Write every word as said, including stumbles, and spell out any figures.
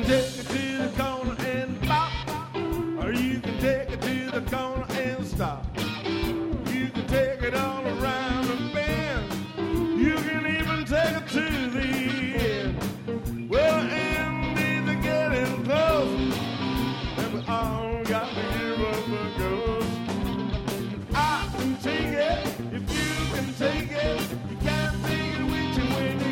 take it to the corner and pop, or you can take it to the corner and stop. You can take it all around the bend. You can even take it to the end. Well, the end is getting close, and we all got to give up and go.